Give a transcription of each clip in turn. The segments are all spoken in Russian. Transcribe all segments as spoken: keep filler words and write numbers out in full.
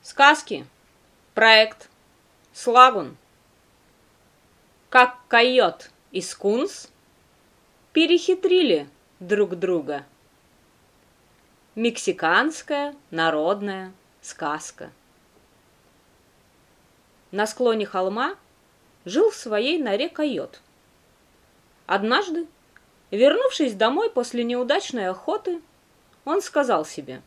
Сказки. Проект. Слагун. Как койот и скунс перехитрили друг друга. Мексиканская народная сказка. На склоне холма жил в своей норе койот. Однажды, вернувшись домой после неудачной охоты, он сказал себе: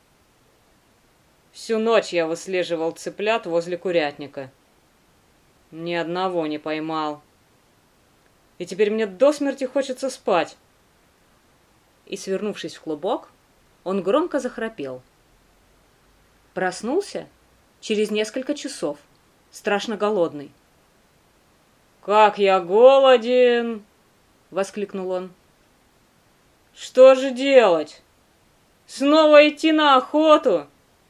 «Всю ночь я выслеживал цыплят возле курятника. Ни одного не поймал. И теперь мне до смерти хочется спать». И, свернувшись в клубок, он громко захрапел. Проснулся через несколько часов, страшно голодный. «Как я голоден!» — воскликнул он. «Что же делать? Снова идти на охоту?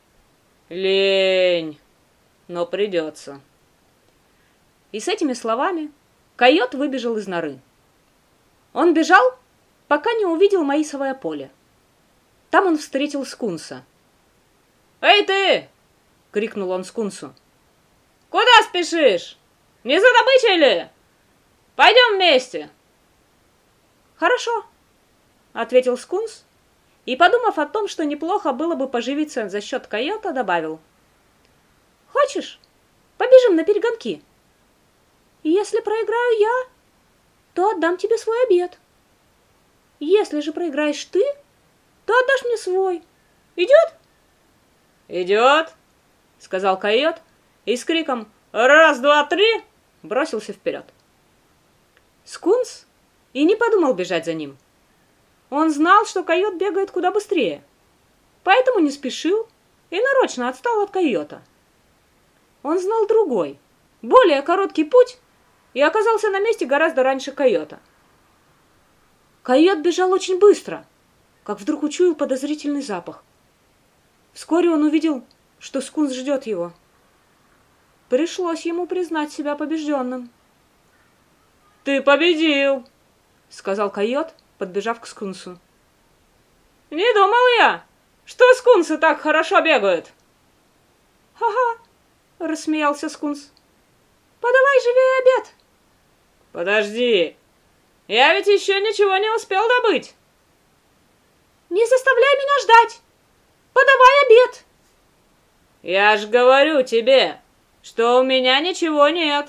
Лень, но придется». И с этими словами койот выбежал из норы. Он бежал, пока не увидел маисовое поле. Там он встретил скунса. «Эй ты!» — крикнул он скунсу. «Куда спешишь? Не за добычей ли? Пойдем вместе!» «Хорошо», — ответил скунс, и, подумав о том, что неплохо было бы поживиться за счет койота, добавил: «Хочешь, побежим на перегонки? Если проиграю я, то отдам тебе свой обед. Если же проиграешь ты, то отдашь мне свой. Идет?» «Идет», — сказал койот, и с криком «Раз, два, три!» бросился вперед. Скунс и не подумал бежать за ним. Он знал, что койот бегает куда быстрее, поэтому не спешил и нарочно отстал от койота. Он знал другой, более короткий путь и оказался на месте гораздо раньше койота. Койот бежал очень быстро, как вдруг учуял подозрительный запах. Вскоре он увидел, что скунс ждет его. Пришлось ему признать себя побежденным. «Ты победил!» — сказал койот, подбежав к скунсу. «Не думал я, что скунсы так хорошо бегают!» «Ха-ха!» — рассмеялся скунс. «Подавай живее обед!» «Подожди! Я ведь еще ничего не успел добыть!» «Не заставляй меня ждать! Подавай обед!» «Я ж говорю тебе, что у меня ничего нет!»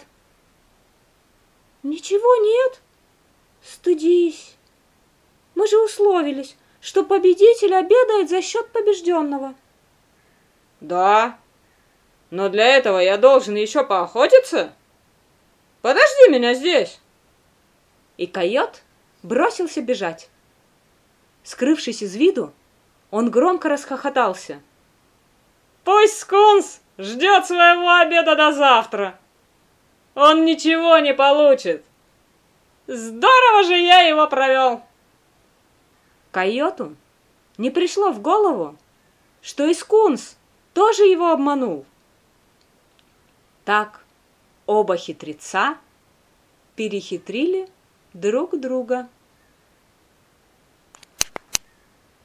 «Ничего нет? Стыдись! Мы же условились, что победитель обедает за счет побежденного!» «Да, но для этого я должен еще поохотиться! Подожди меня здесь!» И койот бросился бежать. Скрывшись из виду, он громко расхохотался. «Пусть скунс ждет своего обеда до завтра! Он ничего не получит! Здорово же я его провел!» Койоту не пришло в голову, что и скунс тоже его обманул. Так оба хитреца перехитрили друг друга.